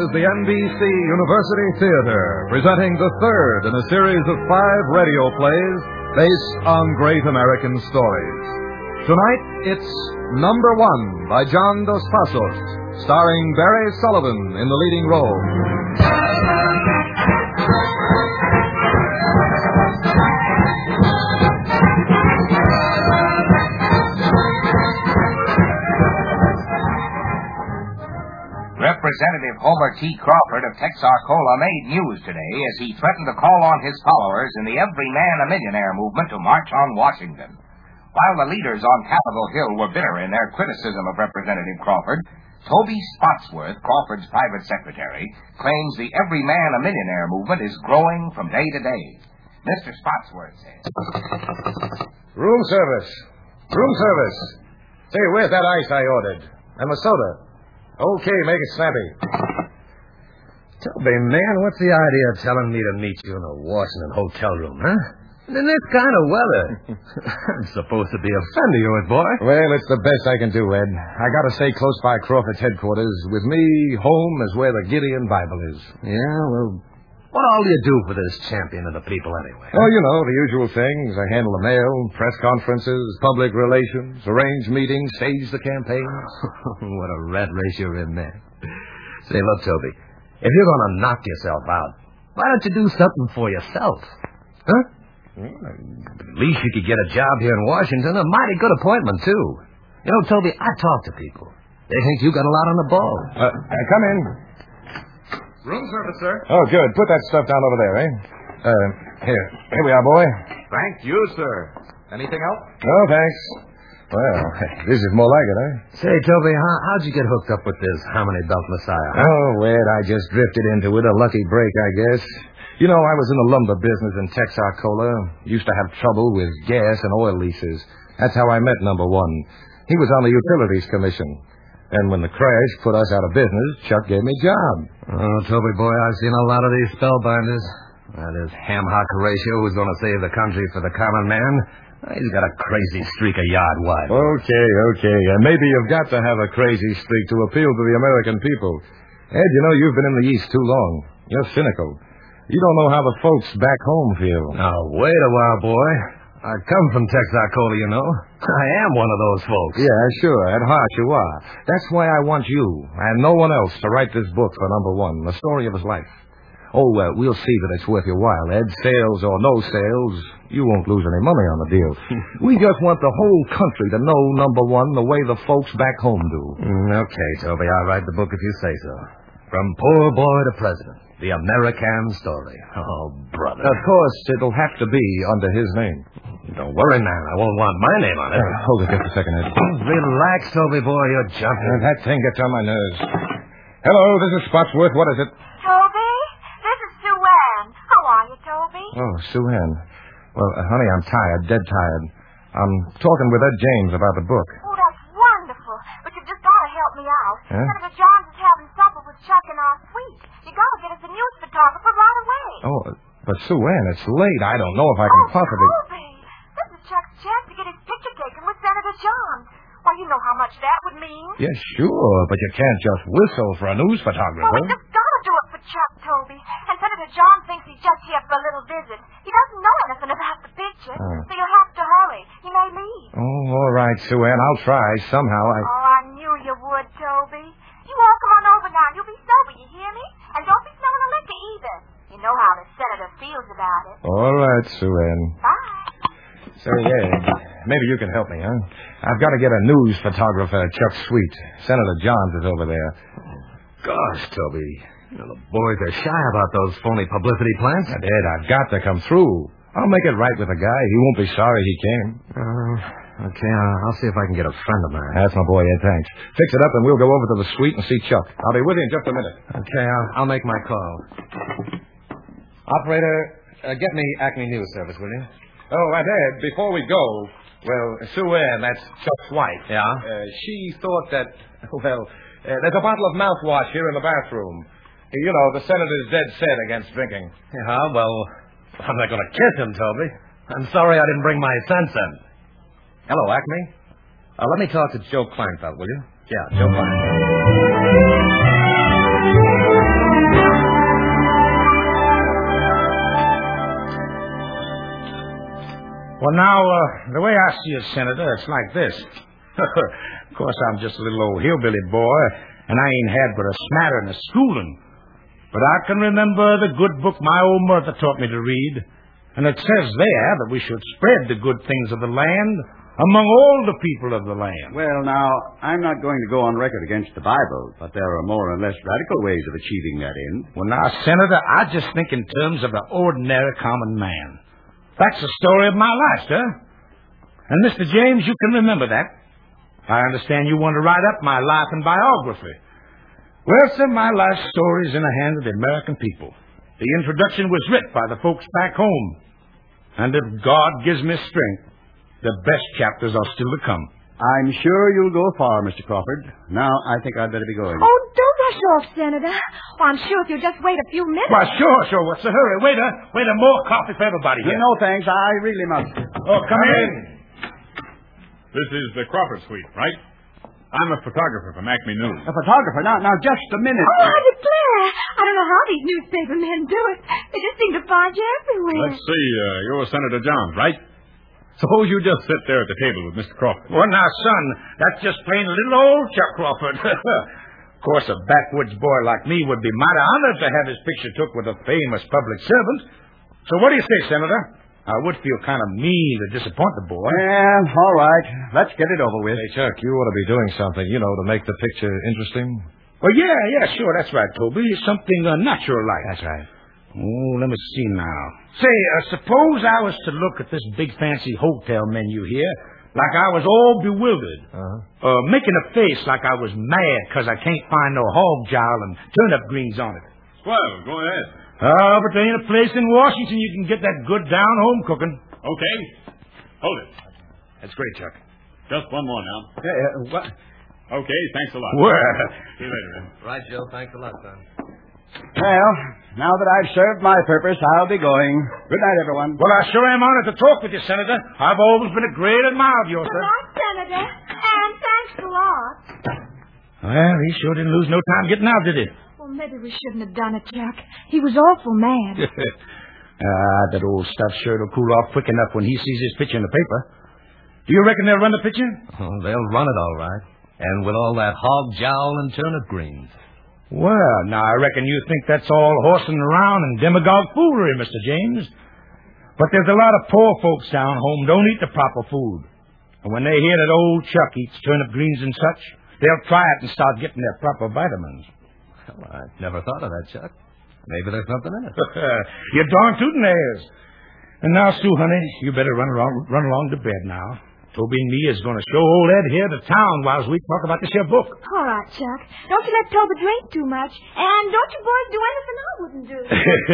is the NBC University Theater, presenting the third in a series of 5 radio plays based on great American stories. Tonight, it's Number One by John Dos Passos, starring Barry Sullivan in the leading role. Representative Homer T. Crawford of Texarkana made news today as he threatened to call on his followers in the Every Man a Millionaire movement to march on Washington. While the leaders on Capitol Hill were bitter in their criticism of Representative Crawford, Toby Spotsworth, Crawford's private secretary, claims the Every Man a Millionaire movement is growing from day to day. Mr. Spotsworth says... Room service. Say, where's that ice I ordered? And the soda. Okay, make it snappy. Toby, man, what's the idea of telling me to meet you in a Washington hotel room, huh? In this kind of weather. I'm supposed to be a friend of yours, boy. Well, it's the best I can do, Ed. I gotta stay close by Crawford's headquarters. With me, home is where the Gideon Bible is. Yeah, well, what all do you do for this champion of the people anyway? Oh, you know, the usual things. I handle the mail, press conferences, public relations, arrange meetings, stage the campaign. What a rat race you're in, man. Say, look, Toby, if you're going to knock yourself out, why don't you do something for yourself? Huh? Well, at least you could get a job here in Washington, a mighty good appointment, too. You know, Toby, I talk to people. They think you got a lot on the ball. Come in. Room service, sir. Oh, good. Put that stuff down over there, eh? Here we are, boy. Thank you, sir. Anything else? No, thanks. Well, this is more like it, eh? Say, Toby, how'd you get hooked up with this Harmony Belt Messiah? Oh, Ed, I just drifted into it. A lucky break, I guess. You know, I was in the lumber business in Texarkana. Used to have trouble with gas and oil leases. That's how I met Number One. He was on the Utilities Commission. And when the crash put us out of business, Chuck gave me a job. Oh, Toby boy, I've seen a lot of these spellbinders. This ham-hock Horatio who's going to save the country for the common man. He's got a crazy streak of yard wide. Okay. Maybe you've got to have a crazy streak to appeal to the American people. Ed, you know, you've been in the East too long. You're cynical. You don't know how the folks back home feel. Now, wait a while, boy. I come from Texarkana, you know. I am one of those folks. Yeah, sure. At heart, you are. That's why I want you and no one else to write this book for Number One, the story of his life. Oh, we'll see that it's worth your while, Ed. Sales or no sales, you won't lose any money on the deal. We just want the whole country to know Number One the way the folks back home do. Okay, Toby, I'll write the book if you say so. From poor boy to president. The American story. Oh, brother. Of course, it'll have to be under his name. Don't worry, man. I won't want my name on it. Hold it just a second, Ed. Relax, Toby boy. You're jumping. That thing gets on my nerves. Hello, this is Spotsworth. What is it? Toby? This is Sue Ann. How are you, Toby? Oh, Sue Ann. Well, honey, I'm tired, dead tired. I'm talking with Ed James about the book. Oh, that's wonderful. But you've just got to help me out. Huh? Senator Johns is having supper with Chuck in our suite. You got to get us a news photographer right away. Oh, but Sue Ann, it's late. I don't know if I can possibly... Toby, this is Chuck's chance to get his picture taken with Senator Johns. Why, you know how much that would mean. Yes, sure, but you can't just whistle for a news photographer. Well, we just got to do it for Chuck, Toby. And Senator Johns thinks he's just here for a little visit. He doesn't know anything about the picture, so you'll have to hurry. He may leave. Oh, all right, Sue Ann. I'll try. Somehow Oh, I knew you would, Toby. You all come on over now. You'll be sober, you hear me? And don't be smelling the liquor either. You know how the senator feels about it. All right, Sue Ann. Bye. Say, maybe you can help me, huh? I've got to get a news photographer at Chuck's suite. Senator Johns is over there. Gosh, Toby. You know, the boys are shy about those phony publicity plans. Ed, I've got to come through. I'll make it right with the guy. He won't be sorry he came. Okay, I'll see if I can get a friend of mine. That's my boy, Ed, thanks. Fix it up and we'll go over to the suite and see Chuck. I'll be with you in just a minute. Okay, I'll make my call. Operator, get me Acme News Service, will you? Oh, and Ed, before we go, well, Sue Ann, that's Chuck's wife. Yeah? She thought that, there's a bottle of mouthwash here in the bathroom. You know, the senator's dead set against drinking. Yeah, well, I'm not going to kiss him, Toby. I'm sorry I didn't bring my sense in. Hello, Acme. Let me talk to Joe Kleinfeld, will you? Yeah, Joe Kleinfeld. Well, now, the way I see it, Senator, it's like this. Of course, I'm just a little old hillbilly boy, and I ain't had but a smattering of schooling. But I can remember the good book my old mother taught me to read, and it says there that we should spread the good things of the land among all the people of the land. Well, now, I'm not going to go on record against the Bible, but there are more or less radical ways of achieving that end. Well, now, Senator, I just think in terms of the ordinary common man. That's the story of my life, sir. And, Mr. James, you can remember that. I understand you want to write up my life and biography. Well, sir, my life story is in the hands of the American people. The introduction was written by the folks back home. And if God gives me strength, the best chapters are still to come. I'm sure you'll go far, Mr. Crawford. Now, I think I'd better be going. Oh, don't rush off, Senator. Oh, I'm sure if you'll just wait a few minutes. Why, sure. What's the hurry? Waiter, more coffee for everybody here. No, thanks. I really must. Oh, come in. This is the Crawford Suite, right? I'm a photographer from Acme News. A photographer? Now, just a minute. Oh, I declare. I don't know how these newspaper men do it. They just seem to find you everywhere. Let's see, you're Senator Johns, right? Suppose you just sit there at the table with Mr. Crawford. Well, now, son, that's just plain little old Chuck Crawford. Of course, a backwoods boy like me would be mighty honored to have his picture took with a famous public servant. So what do you say, Senator? I would feel kind of mean to disappoint the boy. Yeah, all right. Let's get it over with. Hey, Chuck, you ought to be doing something, to make the picture interesting. Well, yeah, sure, that's right, Toby. Something natural-like. That's right. Oh, let me see now. Say, suppose I was to look at this big fancy hotel menu here, like I was all bewildered. Making a face like I was mad because I can't find no hog jowl and turnip greens on it. Well, go ahead. But there ain't a place in Washington you can get that good down-home cooking. Okay. Hold it. That's great, Chuck. Just one more now. What? Okay, thanks a lot. Well. See you later. Right, Joe. Thanks a lot, son. Well, now that I've served my purpose, I'll be going. Good night, everyone. Well, I sure am honored to talk with you, Senator. I've always been a great admirer of yours, Good sir. night, Senator. And thanks a lot. Well, he sure didn't lose no time getting out, did he? Well, maybe we shouldn't have done it, Chuck. He was awful mad. That old stuff sure will cool off quick enough when he sees his picture in the paper. Do you reckon they'll run the picture? Oh, they'll run it all right. And with all that hog jowl and turnip greens. Well, now, I reckon you think that's all horsing around and demagogue foolery, Mr. James. But there's a lot of poor folks down home don't eat the proper food. And when they hear that old Chuck eats turnip greens and such, they'll try it and start getting their proper vitamins. Well, I never thought of that, Chuck. Maybe there's something in it. You're darn tootin' there is. And now, Sue, honey, you better run along to bed now. Toby and me is going to show old Ed here to town while we talk about this here book. All right, Chuck. Don't you let Toby drink too much. And don't you boys do anything I wouldn't do.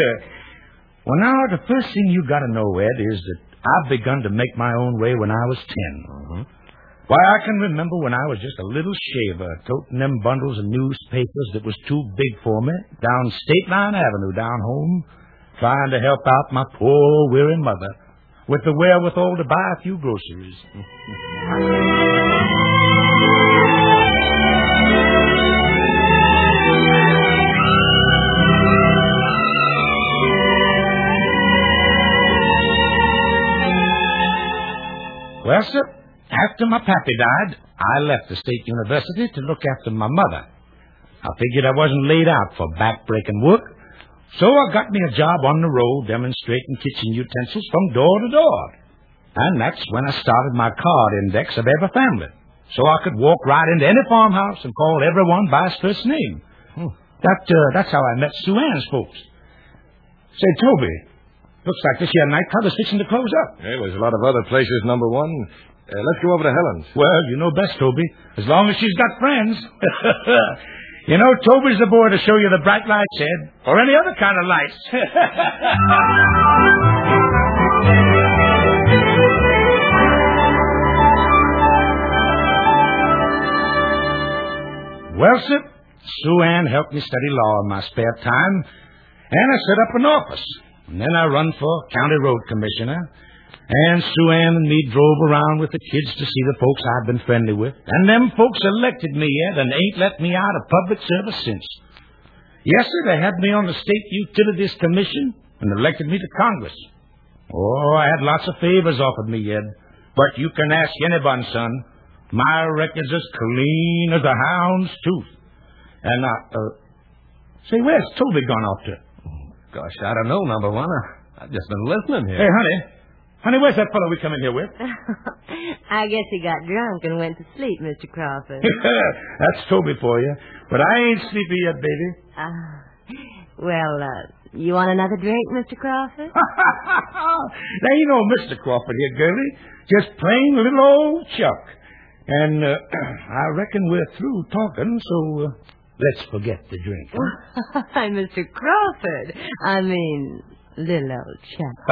Well, now, the first thing you got to know, Ed, is that I've begun to make my own way when I was 10. Mm-hmm. Why, I can remember when I was just a little shaver, toting them bundles of newspapers that was too big for me down State Line Avenue down home, trying to help out my poor, weary mother with the wherewithal to buy a few groceries. Well, sir, after my pappy died, I left the State University to look after my mother. I figured I wasn't laid out for back-breaking work, so I got me a job on the road demonstrating kitchen utensils from door to door. And that's when I started my card index of every family, so I could walk right into any farmhouse and call everyone by his first name. That's how I met Sue Ann's folks. Say, Toby, looks like this here nightclub is fixing to close up. Hey, there's a lot of other places, number one. Let's go over to Helen's. Well, you know best, Toby, as long as she's got friends. You know, Toby's the boy to show you the bright lights, Ed, or any other kind of lights. Well, sir, Sue Ann helped me study law in my spare time, and I set up an office. And then I run for county road commissioner, and Sue Ann and me drove around with the kids to see the folks I've been friendly with. And them folks elected me, Ed, and ain't let me out of public service since. Yes, sir, they had me on the State Utilities Commission and elected me to Congress. Oh, I had lots of favors offered me, Ed. But you can ask anyone, son. My record's as clean as a hound's tooth. And say, where's Toby gone off to? Gosh, I don't know, number one. I've just been listening here. Hey, honey. Honey, where's that fellow we come in here with? I guess he got drunk and went to sleep, Mr. Crawford. That's Toby for you. But I ain't sleepy yet, baby. You want another drink, Mr. Crawford? Now, you know Mr. Crawford here, girlie. Just plain little old Chuck. And I reckon we're through talking, so let's forget the drink. Huh? Hi, Mr. Crawford. I mean, little old Chuck.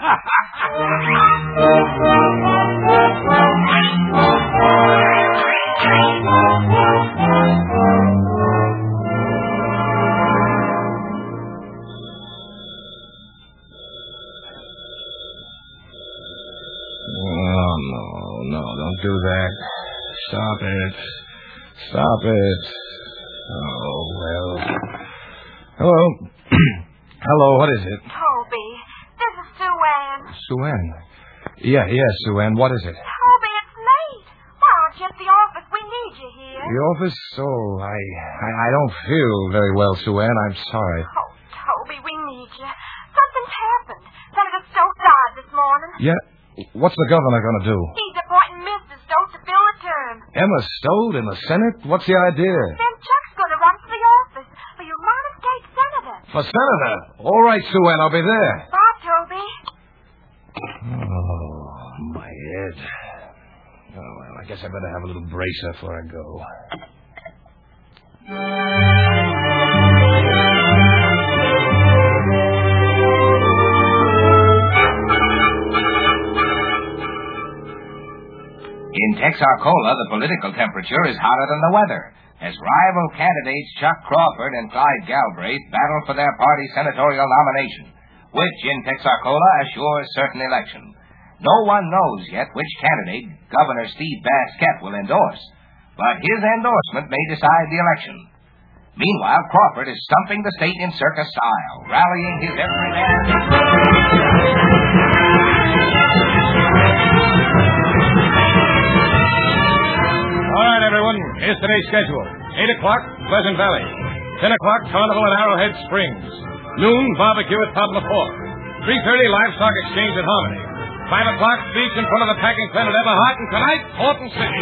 Oh, no, don't do that. Stop it. Stop it. Oh, well. Hello. Hello, what is it? Toby, this is Sue Ann. Sue Ann? Yeah, Sue Ann, what is it? Toby, it's late. Why aren't you at the office? We need you here. The office? Oh, I don't feel very well, Sue Ann. I'm sorry. Oh, Toby, we need you. Something's happened. Senator Stokes died this morning. Yeah? What's the governor going to do? He's appointing Mr. Stokes to fill a term. Emma Stode in the Senate? What's the idea? Then Chuck's going to run for the office for United States Senator. For Senator? All right, Sue Ann, I'll be there. Bye, Toby. Oh, my head. Oh, well, I guess I better have a little bracer before I go. In Texarkana, the political temperature is hotter than the weather, as rival candidates Chuck Crawford and Clyde Galbraith battle for their party's senatorial nomination, which in Texarkana assures certain election. No one knows yet which candidate Governor Steve Basquette will endorse, but his endorsement may decide the election. Meanwhile, Crawford is stumping the state in circus style, rallying his every man. All right, everyone. Here's today's schedule. 8 o'clock, Pleasant Valley. 10 o'clock, Carnival at Arrowhead Springs. Noon, barbecue at Pablo Fort. 3:30, Livestock Exchange at Harmony. 5 o'clock, speech in front of the packing plant at Everhart. And tonight, Horton City.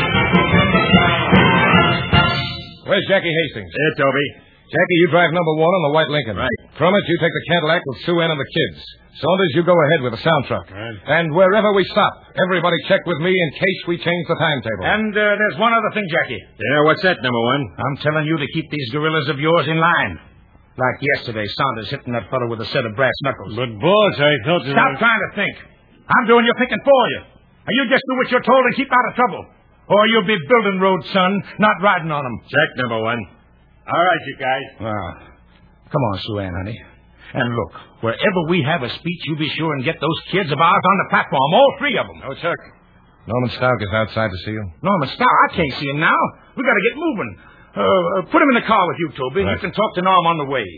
Where's Jackie Hastings? Here, Toby. Jackie, you drive number 1 on the white Lincoln. Right. Trummett, you take the Cadillac with Sue Ann and the kids. Saunders, you go ahead with the sound truck. Right. And wherever we stop, everybody check with me in case we change the timetable. And there's one other thing, Jackie. Yeah, what's that, number 1? I'm telling you to keep these gorillas of yours in line. Like yesterday, Saunders hitting that fellow with a set of brass knuckles. But, boss, I thought that... Stop trying to think. I'm doing your thinking for you. Now, you just do what you're told and keep out of trouble. Or you'll be building roads, son, not riding on them. Check, number 1. All right, you guys. Well, come on, Sue Ann, honey. And look, wherever we have a speech, you be sure and get those kids of ours on the platform, all 3 of them. Oh, Chuck. Norman Stout is outside to see you. Norman Stout, I can't see him now. We got to get moving. Put him in the car with you, Toby. Right. You can talk to Norm on the way.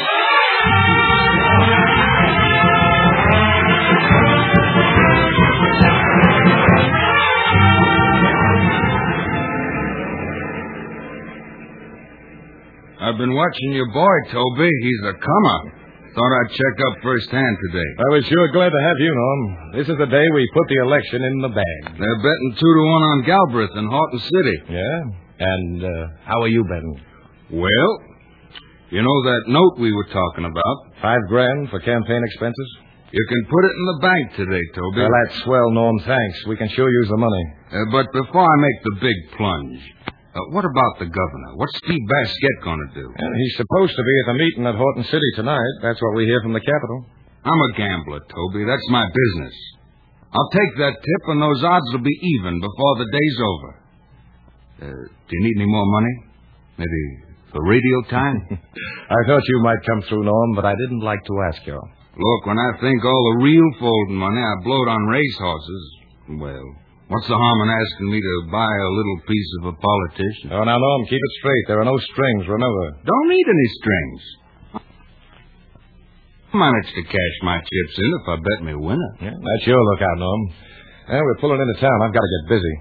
I've been watching your boy, Toby. He's a comer. Thought I'd check up firsthand today. I was sure glad to have you, Norm. This is the day we put the election in the bag. They're betting 2-1 on Galbraith in Horton City. Yeah? And how are you betting? Well, you know that note we were talking about? $5,000 for campaign expenses? You can put it in the bank today, Toby. Well, that's swell, Norm. Thanks. We can sure use the money. But before I make the big plunge, what about the governor? What's Steve Basquette going to do? And he's supposed to be at the meeting at Horton City tonight. That's what we hear from the Capitol. I'm a gambler, Toby. That's my business. I'll take that tip, and those odds will be even before the day's over. Do you need any more money? Maybe for radio time? I thought you might come through, Norm, but I didn't like to ask you. Look, when I think all the real folding money I blowed on racehorses, well, what's the harm in asking me to buy a little piece of a politician? Oh, now, Norm, keep it straight. There are no strings, remember. Don't need any strings. Manage to cash my chips in if I bet me winner. Yeah, that's your lookout, Norm. Well, we're pulling into town. I've got to get busy.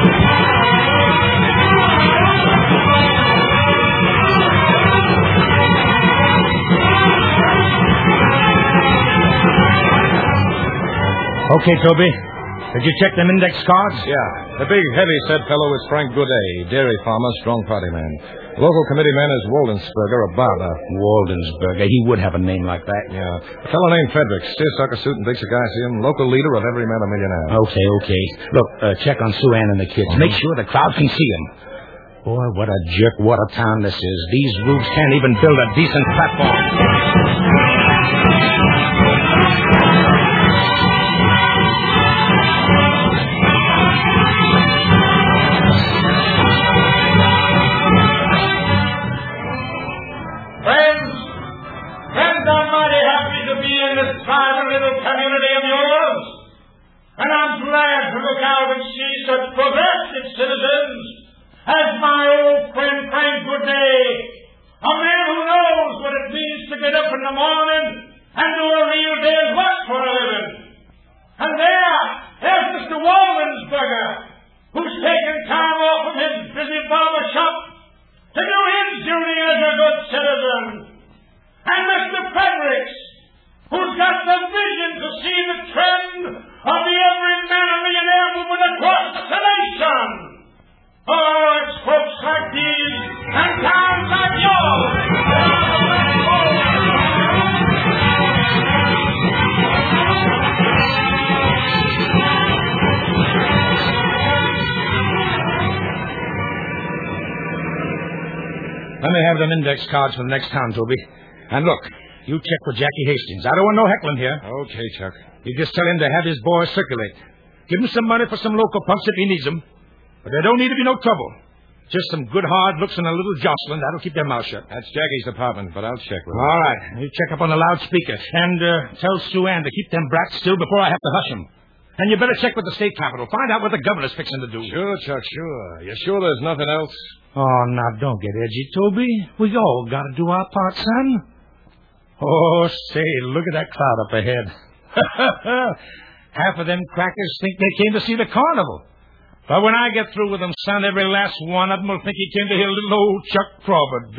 Okay, Toby. Did you check them index cards? Yeah. The big, heavy-set fellow is Frank Godet, dairy farmer, strong party man. Local committee man is Waldensberger, a barber. Waldensberger. He would have a name like that. Yeah. A fellow named Frederick, seersucker suit and big cigar, see him. Local leader of Every Man a Millionaire. Okay. Look, check on Sue Ann and the kids. Make sure the crowd can see him. Boy, what a jerk, what a town this is. These roofs can't even build a decent platform. Private little community of yours, and I'm glad to look out and see such progressive citizens as my old friend Frank Godet, a man who knows what it means to get up in the morning and do a real day's work for a living. And there's Mr. Waldensberger, who's taken time off from his busy barber shop to do his duty as a good citizen. And Mr. Fredericks, who's got the vision to see the trend of the Every Man a Millionaire movement across the nation. Oh, it's folks like these and towns like yours. Let me have them index cards for the next town, Toby. And look, you check with Jackie Hastings. I don't want no heckling here. Okay, Chuck. You just tell him to have his boys circulate. Give him some money for some local punks if he needs them. But there don't need to be no trouble. Just some good hard looks and a little jostling. That'll keep their mouth shut. That's Jackie's department, but I'll check with him. All right. You check up on the loudspeaker. And tell Sue Ann to keep them brats still before I have to hush them. And you better check with the state capitol. Find out what the governor's fixing to do. Sure, Chuck, sure. You sure there's nothing else? Oh, now, don't get edgy, Toby. We all got to do our part, son. Oh, say, look at that cloud up ahead. Half of them crackers think they came to see the carnival. But when I get through with them, son, every last one of them will think he came to hear little old Chuck Crawford.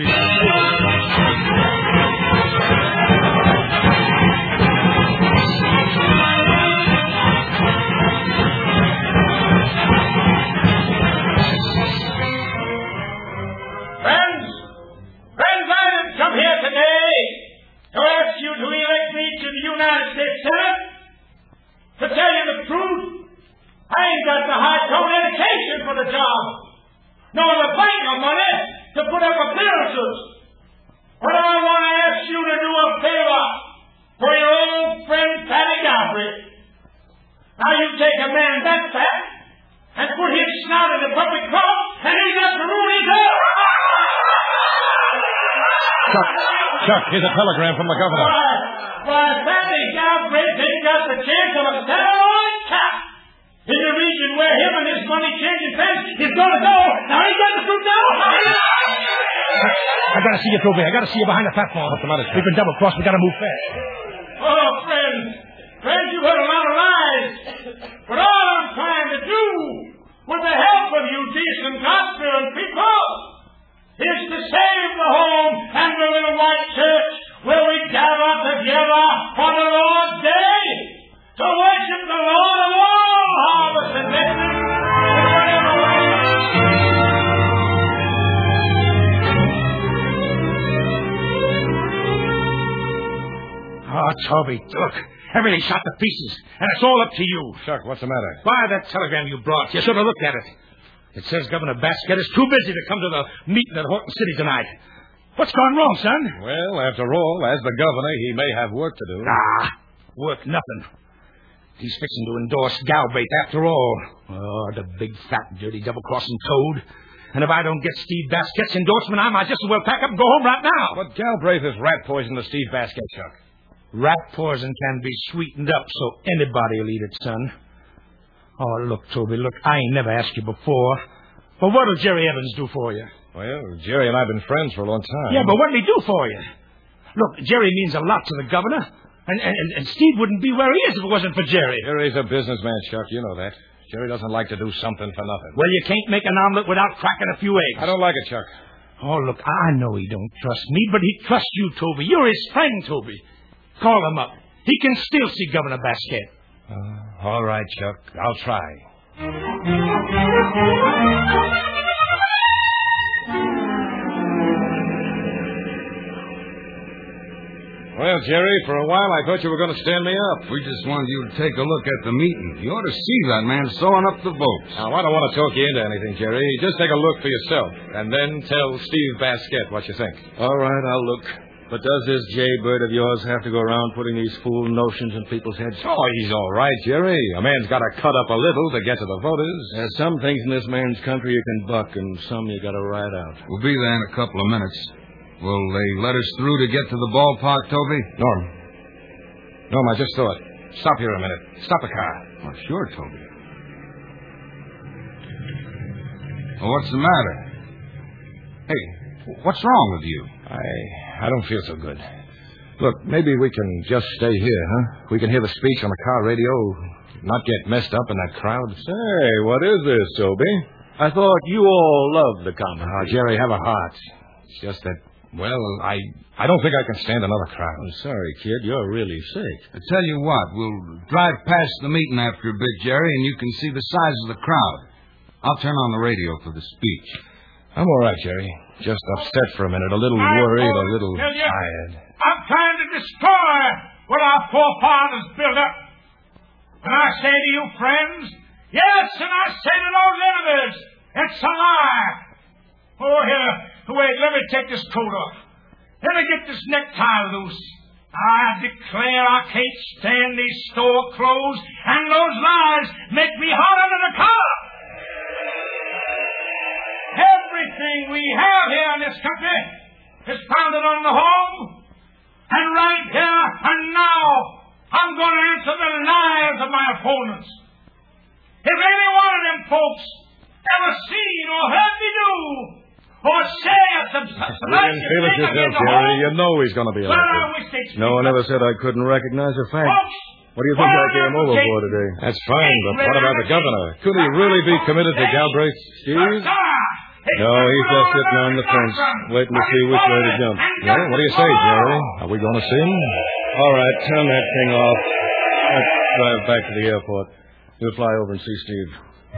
Friends, I didn't come here today to ask you to elect me to the United States Senate. To tell you the truth, I ain't got the high-tone education for the job, nor the bank of money to put up appearances. But I want to ask you to do a favor for your old friend Patty Galbraith. Now you take a man that fat and put his snout in the public cross, and he's got to rule his own. Chuck, here's a telegram from the governor. Why, Patty Galbraith ain't got the chance of a satellite cap in the region where him and his money-changing friends is going to go. Now he's got to shoot down. I got to see you, Toby. I got to see you behind the platform. What's the matter, Chuck? We've been double-crossed. We got to move fast. Oh, friends, you've heard a lot of lies. But all I'm trying to do, with the help of you decent God-fearing people, is to save the home and the little white church where we gather together for the Lord's Day to worship the Lord of all harvest and blessings. Oh, Toby, look. Everything's shot to pieces, and it's all up to you. Chuck, what's the matter? Why, that telegram you brought. You should have looked at it. It says Governor Basket is too busy to come to the meeting at Horton City tonight. What's gone wrong, son? Well, after all, as the governor, he may have work to do. Work nothing. He's fixing to endorse Galbraith after all. Oh, the big, fat, dirty, double-crossing toad. And if I don't get Steve Basket's endorsement, I might just as well pack up and go home right now. But Galbraith is rat poison to Steve Basket, Chuck. Rat poison can be sweetened up so anybody will eat it, son. Oh, look, Toby, look, I ain't never asked you before. But what'll Jerry Evans do for you? Well, Jerry and I have been friends for a long time. Yeah, but what'll he do for you? Look, Jerry means a lot to the governor. And Steve wouldn't be where he is if it wasn't for Jerry. Jerry's a businessman, Chuck. You know that. Jerry doesn't like to do something for nothing. Well, you can't make an omelet without cracking a few eggs. I don't like it, Chuck. Oh, look, I know he don't trust me, but he trusts you, Toby. You're his friend, Toby. Call him up. He can still see Governor Basket. All right, Chuck. I'll try. Well, Jerry, for a while I thought you were going to stand me up. We just wanted you to take a look at the meeting. You ought to see that man sewing up the votes. Now, I don't want to talk you into anything, Jerry. Just take a look for yourself, and then tell Steve Basket what you think. All right, I'll look. But does this jaybird of yours have to go around putting these fool notions in people's heads? Oh, he's all right, Jerry. A man's got to cut up a little to get to the voters. There's some things in this man's country you can buck, and some you got to ride out. We'll be there in a couple of minutes. Will they let us through to get to the ballpark, Toby? Norm, I just thought. Stop here a minute. Stop the car. Oh, sure, Toby. Well, what's the matter? Hey, what's wrong with you? I don't feel so good. Look, maybe we can just stay here, huh? We can hear the speech on the car radio, not get messed up in that crowd. Say, what is this, Toby? I thought you all loved the comedy. Jerry, have a heart. It's just that, well, I don't think I can stand another crowd. I'm sorry, kid. You're really sick. I tell you what, we'll drive past the meeting after a bit, Jerry, and you can see the size of the crowd. I'll turn on the radio for the speech. I'm all right, Jerry. Just upset for a minute, a little worried, a little tired. I'm trying to destroy what our forefathers built up. And I say to you, friends, yes, and I say to those enemies, it's a lie. Oh, here, wait, let me take this coat off. Let me get this necktie loose. I declare I can't stand these store clothes, and those lies make me hotter than a collar. Everything we have here in this country is founded on the home. And right here and now, I'm going to answer the lies of my opponents. If any one of them folks ever seen or heard me do or say some such You can feel it yourself, Jerry. You know he's going to be elected. No one ever said I couldn't recognize a fact. What do you think I came over for today? That's fine, but what about the governor? Could he really be committed to Galbraith? Steve? No, he's just sitting on the fence, waiting to see which way to jump. Well, what do you say, Jerry? Are we going to see him? All right, turn that thing off. Let's drive back to the airport. We'll fly over and see Steve.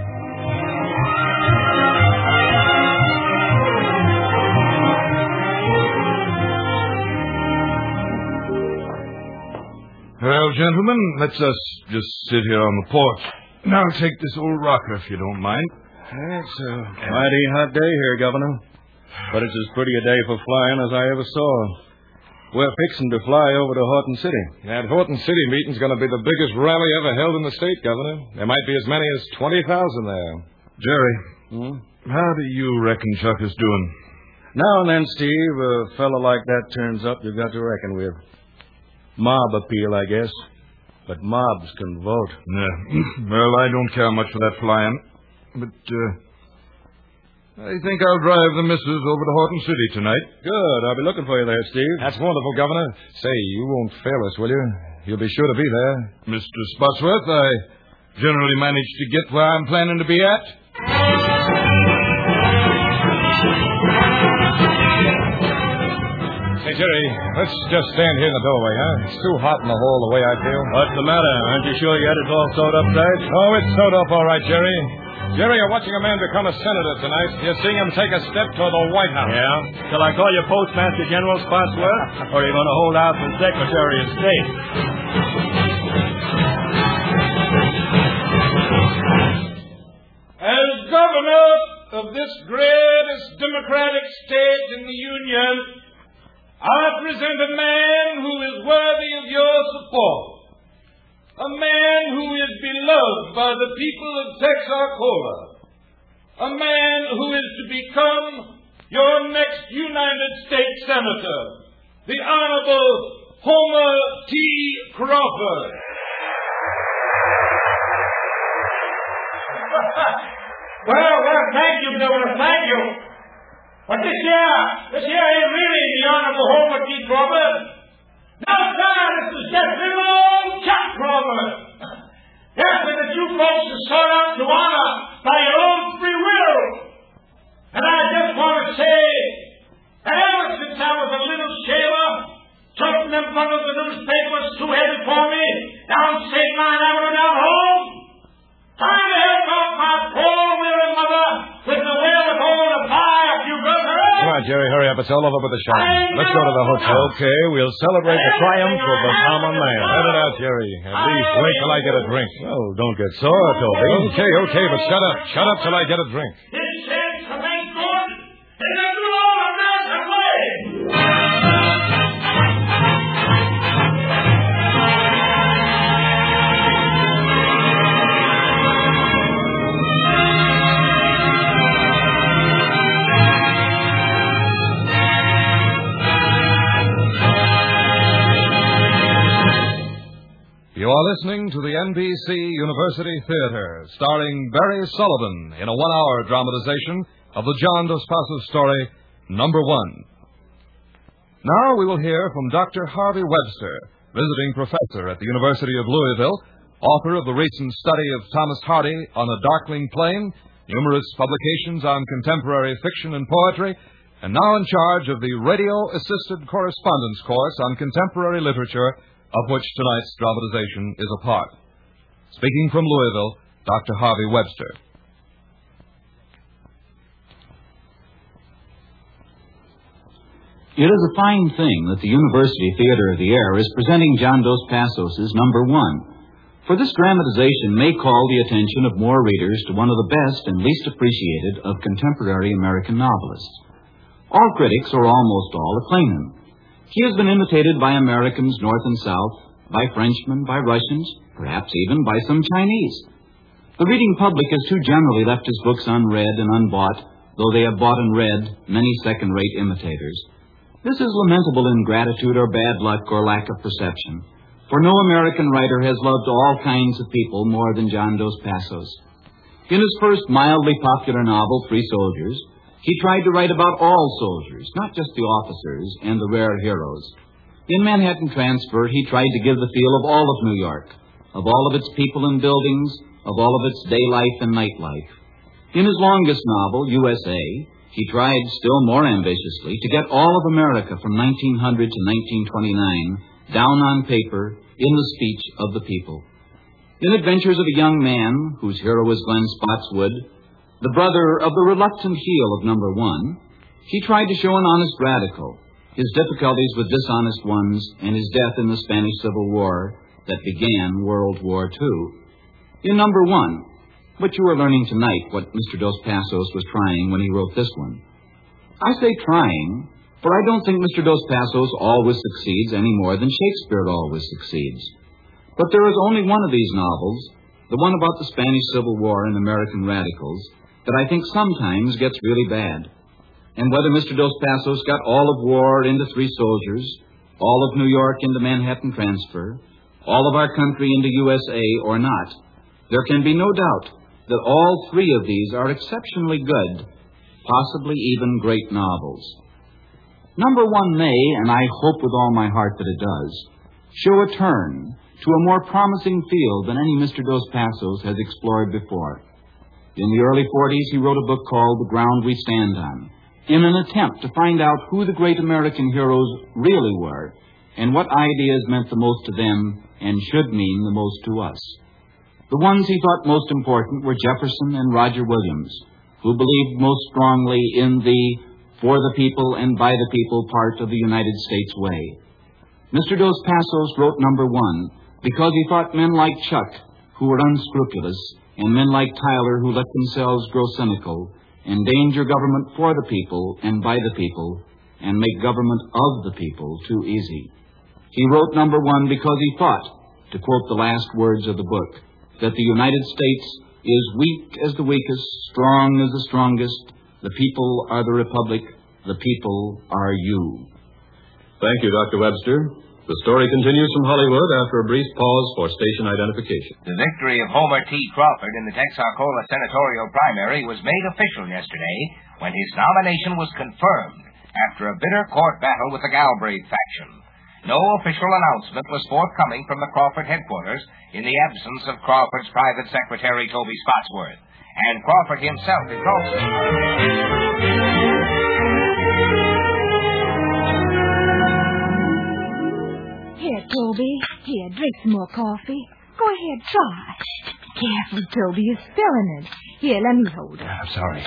Well, gentlemen, let's us just sit here on the porch. And I'll take this old rocker, if you don't mind. It's a mighty hot day here, Governor. But it's as pretty a day for flying as I ever saw. We're fixing to fly over to Horton City. That Horton City meeting's going to be the biggest rally ever held in the state, Governor. There might be as many as 20,000 there. Jerry, how do you reckon Chuck is doing? Now and then, Steve, a fellow like that turns up you've got to reckon with. Mob appeal, I guess. But mobs can vote. Yeah. Well, I don't care much for that flying. But, I think I'll drive the missus over to Horton City tonight. Good. I'll be looking for you there, Steve. That's wonderful, Governor. Say, you won't fail us, will you? You'll be sure to be there. Mr. Spotsworth, I generally manage to get where I'm planning to be at. Hey, Jerry, let's just stand here in the doorway, huh? It's too hot in the hall the way I feel. What's the matter? Aren't you sure you had it all sewed up tight? Oh, it's sewed up all right, Jerry. Jerry, you're watching a man become a senator tonight. You're seeing him take a step toward the White House. Yeah? Shall I call you Postmaster General Spotsworth? Or are you going to hold out for Secretary of State? As governor of this greatest democratic state in the Union, I present a man who is worthy of your support. A man who is beloved by the people of Texarkana. A man who is to become your next United States Senator. The Honorable Homer T. Crawford. Well, thank you, Governor, thank you. But this year ain't really the Honorable Homer T. Crawford. Now, sir, this is just little old Chuck Crawford. Yes, that you folks are sort out to honor by your own free will. And I just want to say that ever since I was a little shaver, toting them bundles of newspapers too heavy for me down St. Line Avenue down home, trying to help out my poor weary mother with the wherewithal to buy a few groceries. Come on, Jerry, hurry up. It's all over with the shop. Let's go to the hotel. Okay, we'll celebrate the triumph of the common man. Let it out, Jerry. At least wait till I get a drink. Oh, don't get sore, Toby. Okay, but shut up. Shut up till I get a drink. This chance to make good in the good old American way. You are listening to the NBC University Theater, starring Barry Sullivan in a one-hour dramatization of the John Dos Passos story, Number One. Now we will hear from Dr. Harvey Webster, visiting professor at the University of Louisville, author of the recent study of Thomas Hardy on A Darkling Plain, numerous publications on contemporary fiction and poetry, and now in charge of the radio-assisted correspondence course on contemporary literature, of which tonight's dramatization is a part. Speaking from Louisville, Dr. Harvey Webster. It is a fine thing that the University Theater of the Air is presenting John Dos Passos' Number One, for this dramatization may call the attention of more readers to one of the best and least appreciated of contemporary American novelists. All critics, or almost all, acclaim him. He has been imitated by Americans north and south, by Frenchmen, by Russians, perhaps even by some Chinese. The reading public has too generally left his books unread and unbought, though they have bought and read many second-rate imitators. This is lamentable ingratitude or bad luck or lack of perception, for no American writer has loved all kinds of people more than John Dos Passos. In his first mildly popular novel, Three Soldiers, he tried to write about all soldiers, not just the officers and the rare heroes. In Manhattan Transfer, he tried to give the feel of all of New York, of all of its people and buildings, of all of its day life and night life. In his longest novel, USA, he tried still more ambitiously to get all of America from 1900 to 1929 down on paper in the speech of the people. In Adventures of a Young Man, whose hero is Glenn Spotswood, the brother of the reluctant heel of Number One, he tried to show an honest radical, his difficulties with dishonest ones, and his death in the Spanish Civil War that began World War II. In Number One, but you are learning tonight what Mr. Dos Passos was trying when he wrote this one. I say trying, for I don't think Mr. Dos Passos always succeeds any more than Shakespeare always succeeds. But there is only one of these novels, the one about the Spanish Civil War and American radicals, that I think sometimes gets really bad. And whether Mr. Dos Passos got all of war into Three Soldiers, all of New York into Manhattan Transfer, all of our country into USA or not, there can be no doubt that all three of these are exceptionally good, possibly even great novels. Number One may, and I hope with all my heart that it does, show a turn to a more promising field than any Mr. Dos Passos has explored before. In the early 40s, he wrote a book called The Ground We Stand On, in an attempt to find out who the great American heroes really were and what ideas meant the most to them and should mean the most to us. The ones he thought most important were Jefferson and Roger Williams, who believed most strongly in the for the people and by the people part of the United States way. Mr. Dos Passos wrote Number One because he thought men like Chuck, who were unscrupulous, and men like Tyler, who let themselves grow cynical, endanger government for the people and by the people, and make government of the people too easy. He wrote Number One because he thought, to quote the last words of the book, that the United States is weak as the weakest, strong as the strongest. The people are the republic. The people are you. Thank you, Dr. Webster. The story continues from Hollywood after a brief pause for station identification. The victory of Homer T. Crawford in the Texarkana senatorial primary was made official yesterday when his nomination was confirmed after a bitter court battle with the Galbraith faction. no official announcement was forthcoming from the Crawford headquarters in the absence of Crawford's private secretary, Toby Spotsworth. And Crawford himself is also... Here, Toby. Here, drink some more coffee. Go ahead, try. Careful, Toby. You're spilling it. Here, let me hold it. I'm sorry.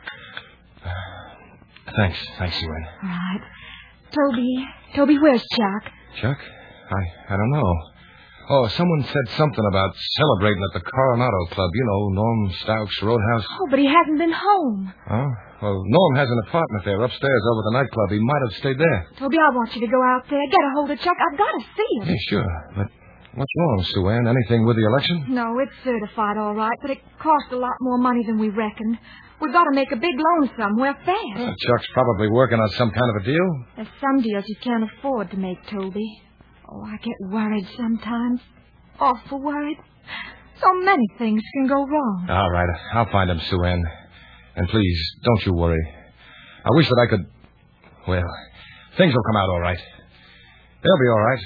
Thanks, Sue Ann. All right. Toby, where's Chuck? Chuck? I don't know. Oh, someone said something about celebrating at the Coronado Club. You know, Norm Stouck's Roadhouse. Oh, but he hasn't been home. Oh? Well, Norm has an apartment there upstairs over the nightclub. He might have stayed there. Toby, I want you to go out there. Get a hold of Chuck. I've got to see him. Yeah, sure. But what's wrong, Sue Ann? Anything with the election? No, it's certified all right, but it cost a lot more money than we reckoned. We've got to make a big loan somewhere fast. Well, Chuck's probably working on some kind of a deal. There's some deals you can't afford to make, Toby. Oh, I get worried sometimes. Awful worried. So many things can go wrong. All right. I'll find him, Sue Ann. And please, don't you worry. I wish that I could... Well, things will come out all right. They'll be all right.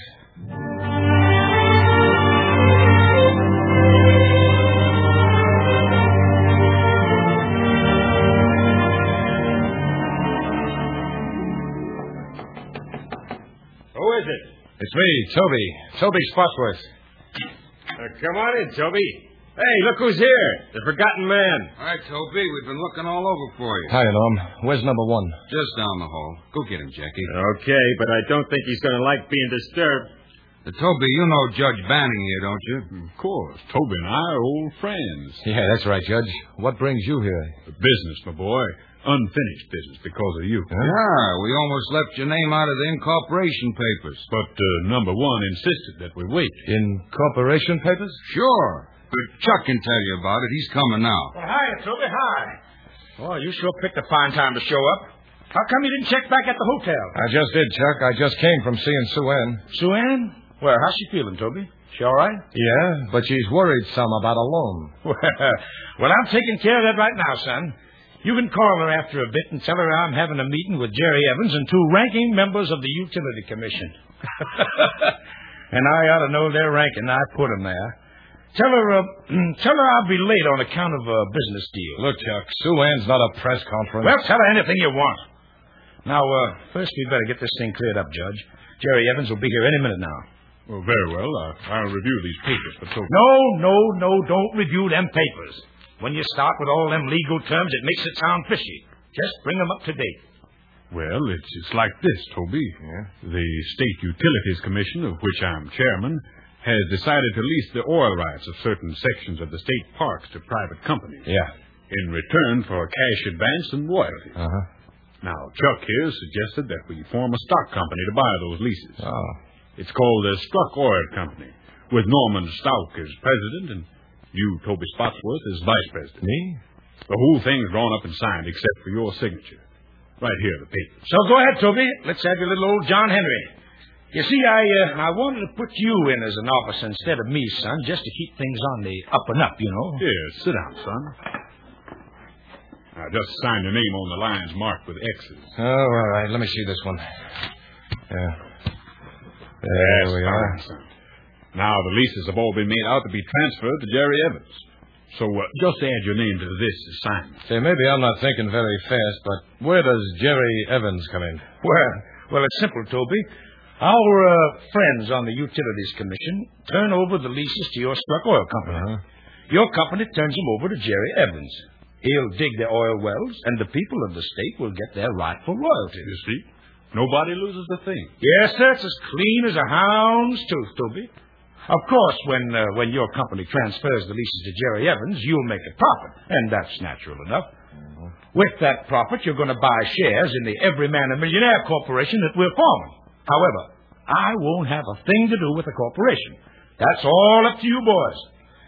Who is it? It's me, Toby Spotsworth. Come on in, Toby. Hey, look who's here. The Forgotten Man. All right, Toby. We've been looking all over for you. Hi, Norm. Where's number one? Just down the hall. Go get him, Jackie. Okay, but I don't think he's going to like being disturbed. Toby, you know Judge Banning here, don't you? Of course. Toby and I are old friends. Yeah, that's right, Judge. What brings you here? Business, my boy. Unfinished business because of you. Huh? Yeah, we almost left your name out of the incorporation papers. But number one insisted that we wait. Incorporation papers? Sure. But Chuck can tell you about it. He's coming now. Well, hi, Toby. Hi. Boy, you sure picked a fine time to show up. How come you didn't check back at the hotel? I just did, Chuck. I just came from seeing Sue Ann. Sue Ann? Well, how's she feeling, Toby? She all right? Yeah, but she's worried some about a loan. Well, I'm taking care of that right now, son. You can call her after a bit and tell her I'm having a meeting with Jerry Evans and two ranking members of the Utility Commission. And I ought to know their ranking. I put them there. Tell her I'll be late on account of a business deal. Look, Chuck, Sue Ann's not a press conference. Well, tell her anything you want. Now, first we better get this thing cleared up, Judge. Jerry Evans will be here any minute now. Well, very well. I'll review these papers for Toby. No, don't review them papers. When you start with all them legal terms, it makes it sound fishy. Just bring them up to date. Well, it's like this, Toby. Yeah? The State Utilities Commission, of which I'm chairman, has decided to lease the oil rights of certain sections of the state parks to private companies. Yeah. In return for a cash advance and royalties. Uh-huh. Now, Chuck here suggested that we form a stock company to buy those leases. Oh. It's called the Struck Oil Company, with Norman Stouck as president and you, Toby Spotsworth, as vice president. Me? The whole thing's drawn up and signed except for your signature. Right here, the paper. So go ahead, Toby. Let's have your little old John Henry. You see, I wanted to put you in as an officer instead of me, son, just to keep things on the up and up, you know. Here, sit down, son. Now, just sign your name on the lines marked with X's. Oh, all right. Let me see this one. Yeah. There we are. Fine, son. Now, the leases have all been made out to be transferred to Jerry Evans. So, just add your name to this assignment. Say, maybe I'm not thinking very fast, but where does Jerry Evans come in? Well, it's simple, Toby. Our friends on the Utilities Commission turn over the leases to your Struck Oil Company. Uh-huh. Your company turns them over to Jerry Evans. He'll dig the oil wells, and the people of the state will get their rightful royalties. You see? Nobody loses a thing. Yes, sir. It's as clean as a hound's tooth, Toby. Of course, when your company transfers the leases to Jerry Evans, you'll make a profit, and that's natural enough. Mm-hmm. With that profit, you're going to buy shares in the Everyman and Millionaire Corporation that we're forming. However, I won't have a thing to do with the corporation. That's all up to you boys.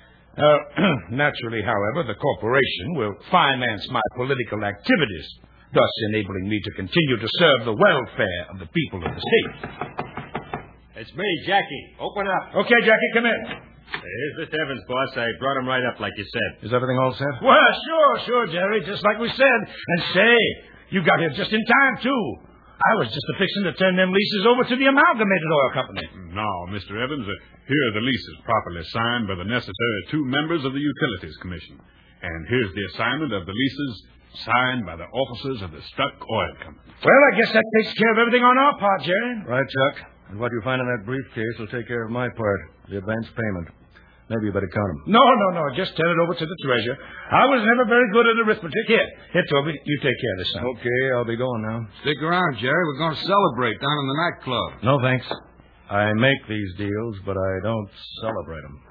Naturally, however, the corporation will finance my political activities, thus enabling me to continue to serve the welfare of the people of the state. It's me, Jackie. Open up. Okay, Jackie, come in. Here's Mr. Evans, boss. I brought him right up like you said. Is everything all set? Well, sure, Jerry, just like we said. And say, you got here just in time, too. I was just fixing to turn them leases over to the Amalgamated Oil Company. Now, Mr. Evans, here are the leases properly signed by the necessary 2 members of the Utilities Commission. And here's the assignment of the leases signed by the officers of the Stuck Oil Company. Well, I guess that takes care of everything on our part, Jerry. Right, Chuck. And what you find in that briefcase will take care of my part, the advance payment. Maybe you better count them. No. Just turn it over to the treasurer. I was never very good at arithmetic. Here, Toby, you take care of this, son. Okay, I'll be going now. Stick around, Jerry. We're going to celebrate down in the nightclub. No, thanks. I make these deals, but I don't celebrate them.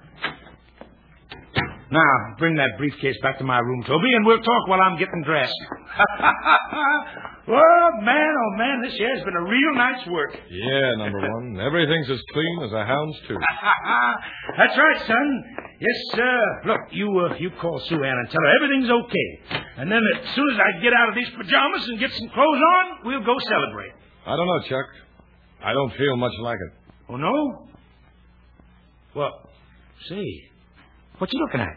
Now, bring that briefcase back to my room, Toby, and we'll talk while I'm getting dressed. Oh, man, this year's been a real night's work. Yeah, number 1. Everything's as clean as a hound's tooth. That's right, son. Yes, sir. Look, you call Sue Ann and tell her everything's okay. And then as soon as I get out of these pajamas and get some clothes on, we'll go celebrate. I don't know, Chuck. I don't feel much like it. Oh, no? Well, see. What you looking at?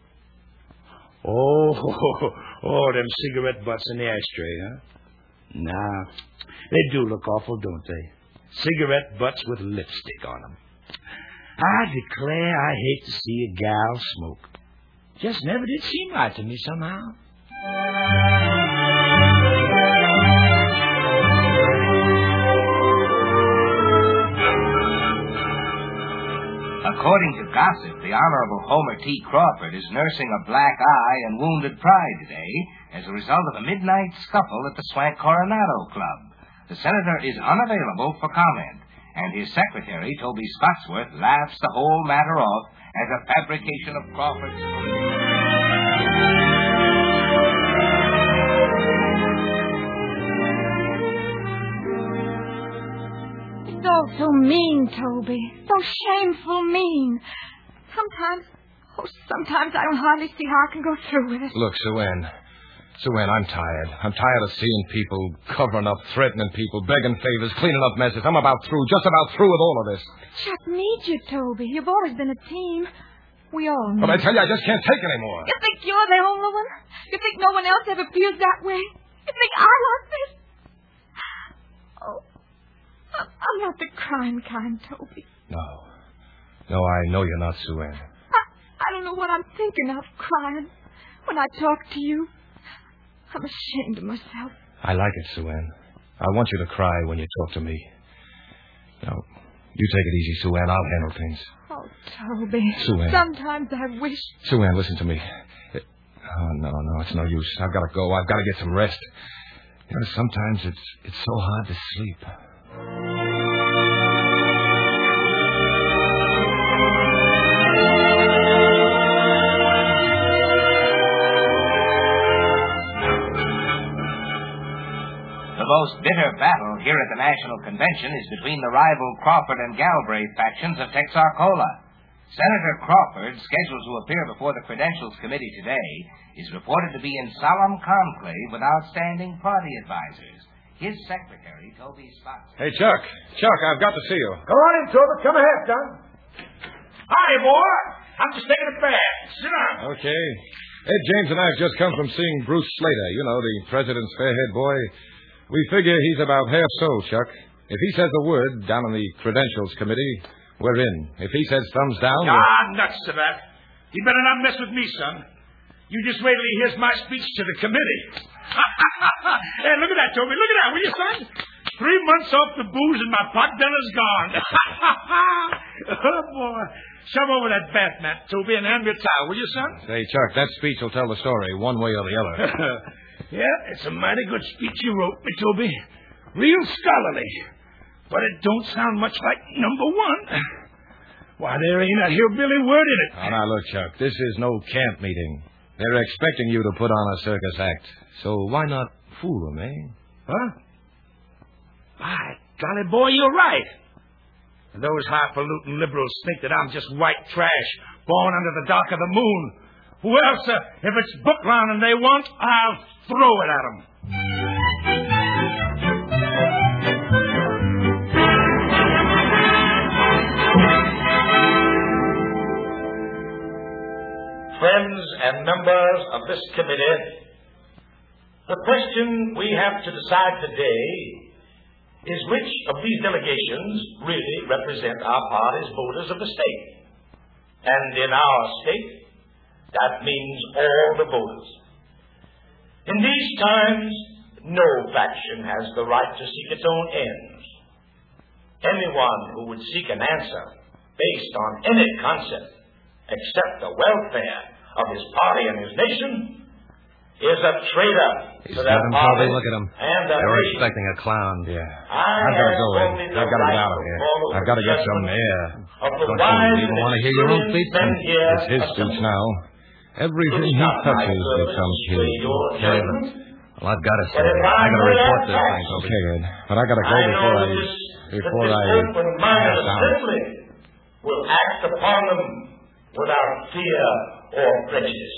Oh, them cigarette butts in the ashtray, huh? Nah, they do look awful, don't they? Cigarette butts with lipstick on them. I declare I hate to see a gal smoke. Just never did seem right to me somehow. According to gossip, the Honorable Homer T. Crawford is nursing a black eye and wounded pride today as a result of a midnight scuffle at the Swank Coronado Club. The senator is unavailable for comment, and his secretary, Toby Spotsworth, laughs the whole matter off as a fabrication of Crawford's... It's all so mean, Toby. So shameful mean. Sometimes I don't hardly see how I can go through with it. Look, Sue Ann, I'm tired. I'm tired of seeing people covering up, threatening people, begging favors, cleaning up messes. I'm just about through with all of this. Chuck needs you, Toby. You've always been a team. We all need. But I tell you, I just can't take anymore. You think you're the only one? You think no one else ever feels that way? You think I want this? Oh, I'm not the crying kind, Toby. No, I know you're not, Sue Ann. I don't know what I'm thinking of, crying. When I talk to you, I'm ashamed of myself. I like it, Sue Ann. I want you to cry when you talk to me. Now, you take it easy, Sue Ann. I'll handle things. Oh, Toby. Sue Ann. Sometimes I wish... Sue Ann, listen to me. Oh, no, it's no use. I've got to go. I've got to get some rest. You know, sometimes it's so hard to sleep. The most bitter battle here at the National Convention is between the rival Crawford and Galbraith factions of Texarcola. Senator Crawford, scheduled to appear before the Credentials Committee today, is reported to be in solemn conclave with outstanding party advisors. His secretary, Toby Spotsworth. Hey, Chuck, I've got to see you. Go on in, Toby. Come ahead, son. Hi, boy. I'm just taking a bath. Sit down. Okay. Ed James and I have just come from seeing Bruce Slater, the president's fair-haired boy. We figure he's about half sold, Chuck. If he says the word down in the Credentials Committee, we're in. If he says thumbs down... Nuts to that. You better not mess with me, son. You just wait till he hears my speech to the committee. Hey, look at that, Toby. Look at that, will you, son? 3 months off the booze and my pot belly's gone. Oh, boy. Shove over that bath mat, Toby, and hand me a towel, will you, son? Say, Chuck, that speech will tell the story one way or the other. Yeah, it's a mighty good speech you wrote me, Toby. Real scholarly. But it don't sound much like number 1. Why, there ain't a hillbilly word in it. Oh, now, look, Chuck, this is no camp meeting. They're expecting you to put on a circus act. So why not fool them, eh? Huh? By golly, boy, you're right. Those highfalutin liberals think that I'm just white trash, born under the dark of the moon. Well, sir, if it's book learning they want, I'll throw it at them. Friends and members of this committee, the question we have to decide today is which of these delegations really represent our part as voters of the state. And in our state, that means all the voters. In these times, no faction has the right to seek its own ends. Anyone who would seek an answer based on any concept except the welfare of his party and his nation is a traitor to that party. Look at him. And You're expecting a clown. Yeah. I've got to go, Ed. I've got to get out of here. I've got to get some air. Don't you even want to hear your own speech? It's his speech now. Everything he touches becomes his. Okay. Well, I've got to say, I got to report this thing, Toby. Okay, Ed. But I got to go before I pass out. Will act upon them without fear or prejudice.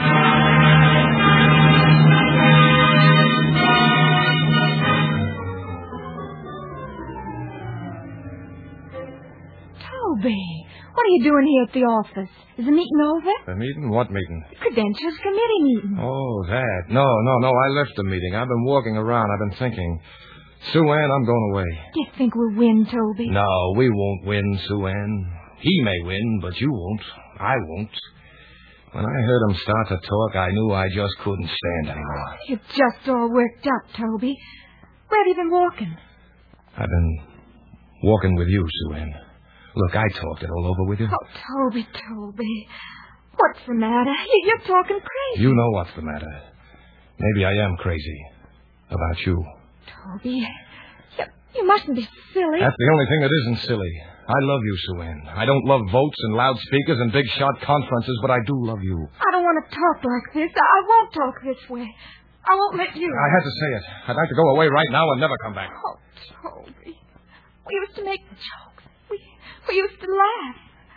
Toby, what are you doing here at the office? Is the meeting over? The meeting? What meeting? The Credentials Committee meeting. Oh, that. No. I left the meeting. I've been walking around. I've been thinking. Sue Ann, I'm going away. Do you think we'll win, Toby? No, we won't win, Sue Ann. He may win, but you won't. I won't. When I heard him start to talk, I knew I just couldn't stand anymore. You're just all worked up, Toby. Where have you been walking? I've been walking with you, Sue Ann. Look, I talked it all over with you. Oh, Toby. What's the matter? You're talking crazy. You know what's the matter. Maybe I am crazy. About you. Toby, you mustn't be silly. That's the only thing that isn't silly. I love you, Sue Ann. I don't love votes and loudspeakers and big-shot conferences, but I do love you. I don't want to talk like this. I won't talk this way. I won't let you. I had to say it. I'd like to go away right now and never come back. Oh, Toby. We used to make jokes. We used to laugh.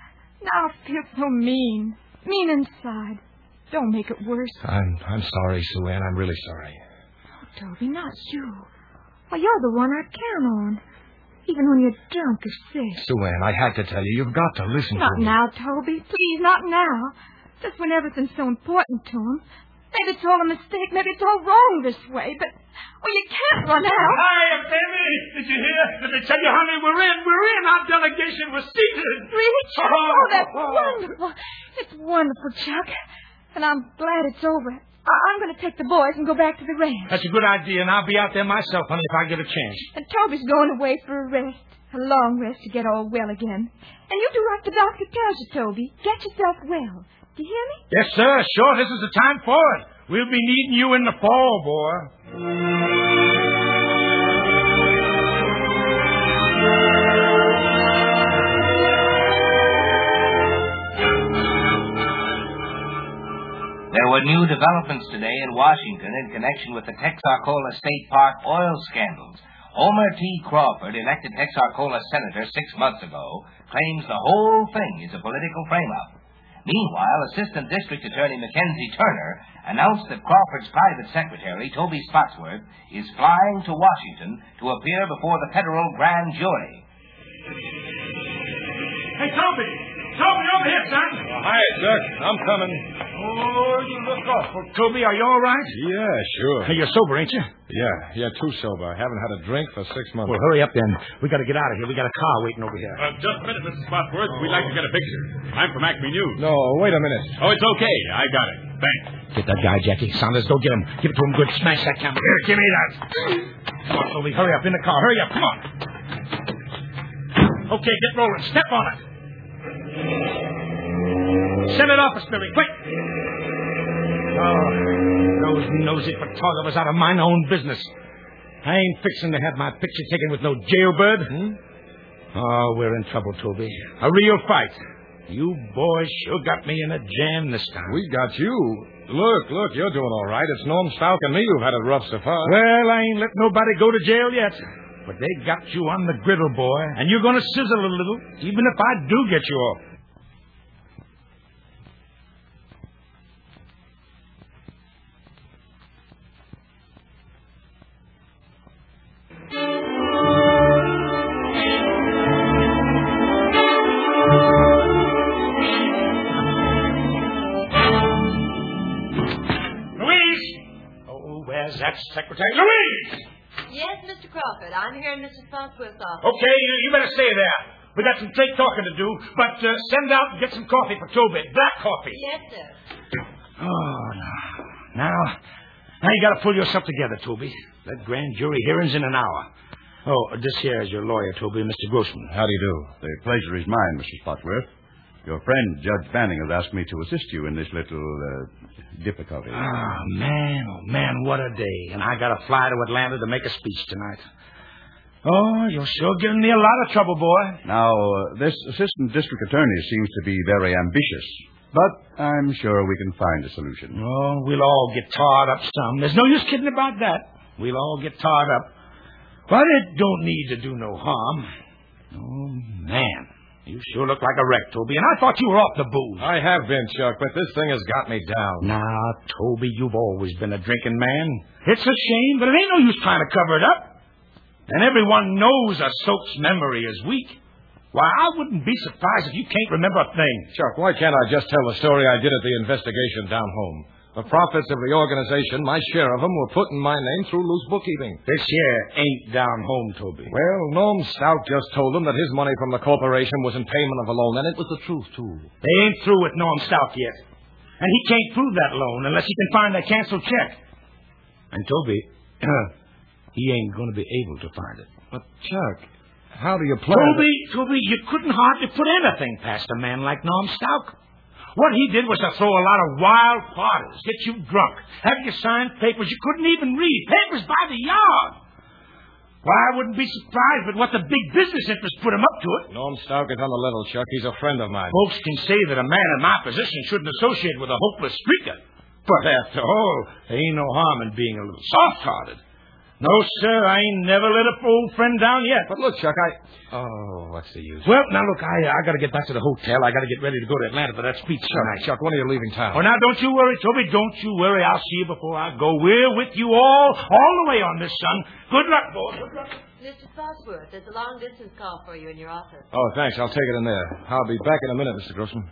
Now I feel so mean. Mean inside. Don't make it worse. I'm sorry, Sue Ann. I'm really sorry. Oh, Toby, not you. Why, you're the one I count on. Even when you're drunk or sick. Sue Ann, I had to tell you. You've got to listen to me. Not now, Toby. Please, not now. Just when everything's so important to him. Maybe it's all a mistake. Maybe it's all wrong this way. But, you can't run out. Hi, baby. Did you hear? Did they tell you, honey? We're in. Our delegation was seated. Really, Chuck? Oh, that's wonderful. It's wonderful, Chuck. And I'm glad it's over. I'm going to take the boys and go back to the ranch. That's a good idea, and I'll be out there myself, honey, if I get a chance. And Toby's going away for a rest. A long rest to get all well again. And you do like the doctor tells you, Toby. Get yourself well. Do you hear me? Yes, sir. Sure, this is the time for it. We'll be needing you in the fall, boy. There were new developments today in Washington in connection with the Texarkana State Park oil scandals. Homer T. Crawford, elected Texarkana senator 6 months ago, claims the whole thing is a political frame-up. Meanwhile, Assistant District Attorney Mackenzie Turner announced that Crawford's private secretary, Toby Spotsworth, is flying to Washington to appear before the federal grand jury. Hey, Toby! Toby, over here, son! Hi, Chuck. I'm coming. Oh, you look awful. Toby, are you all right? Yeah, sure. Hey, you're sober, ain't you? Yeah, too sober. I haven't had a drink for 6 months. Well, hurry up then. We got to get out of here. We got a car waiting over here. Just a minute, Mr. Spotsworth. We'd like to get a picture. I'm from Acme News. No, wait a minute. Oh, it's okay. I got it. Thanks. Get that guy, Jackie. Saunders, go get him. Give it to him good. Smash that camera. Here, give me that. Come on, Toby. Hurry up in the car. Hurry up. Come on. Okay, get rolling. Step on it. Send it off, Billy. Quick. Oh, those nosy photographers out of mine own business. I ain't fixing to have my picture taken with no jailbird. Oh, we're in trouble, Toby. A real fight. You boys sure got me in a jam this time. We got you. Look, you're doing all right. It's Norm Stalk and me who've had it rough so far. Well, I ain't let nobody go to jail yet. But they got you on the griddle, boy. And you're going to sizzle a little, even if I do get you off. Louise! Oh, where's that secretary? Louise! Yes, Mr. Crawford. I'm here in Mr. Spotsworth's office. Okay, you better stay there. We got some straight talking to do, but send out and get some coffee for Toby. Black coffee. Yes, sir. Oh, now you got to pull yourself together, Toby. That grand jury hearing's in an hour. Oh, this here is your lawyer, Toby, Mr. Grossman. How do you do? The pleasure is mine, Mr. Spotsworth. Your friend, Judge Banning, has asked me to assist you in this little difficulty. Oh, man, what a day. And I got to fly to Atlanta to make a speech tonight. Oh, you're sure giving me a lot of trouble, boy. Now, this assistant district attorney seems to be very ambitious, but I'm sure we can find a solution. Oh, we'll all get tarred up some. There's no use kidding about that. We'll all get tarred up. But it don't need to do no harm. Oh, man. You sure look like a wreck, Toby, and I thought you were off the booze. I have been, Chuck, but this thing has got me down. Nah, Toby, you've always been a drinking man. It's a shame, but it ain't no use trying to cover it up. And everyone knows a soap's memory is weak. Why, I wouldn't be surprised if you can't remember a thing. Chuck, why can't I just tell the story I did at the investigation down home? The profits of the organization, my share of them, were put in my name through loose bookkeeping. This here ain't down home, Toby. Well, Norm Stout just told them that his money from the corporation was in payment of a loan, and it was the truth, too. They ain't through with Norm Stout yet. And he can't prove that loan unless he can find that canceled check. And Toby, he ain't going to be able to find it. But, Chuck, how do you plan Toby, you couldn't hardly put anything past a man like Norm Stout. What he did was to throw a lot of wild parties, get you drunk, have you sign papers you couldn't even read, papers by the yard. Why, I wouldn't be surprised with what the big business interests put him up to it. Norm Stout is on the level, Chuck. He's a friend of mine. Folks can say that a man in my position shouldn't associate with a hopeless streaker. But after all, there ain't no harm in being a little soft-hearted. No, sir, I ain't never let a old friend down yet. But look, Chuck, Oh, what's the use? Well, now, look, I got to get back to the hotel. I got to get ready to go to Atlanta for that speech tonight. Chuck, when are you leaving town? Oh, now, don't you worry, Toby. Don't you worry. I'll see you before I go. We're with you all the way on this, son. Good luck, boy. Good luck. Mr. Spotsworth, there's a long-distance call for you in your office. Oh, thanks. I'll take it in there. I'll be back in a minute, Mr. Grossman.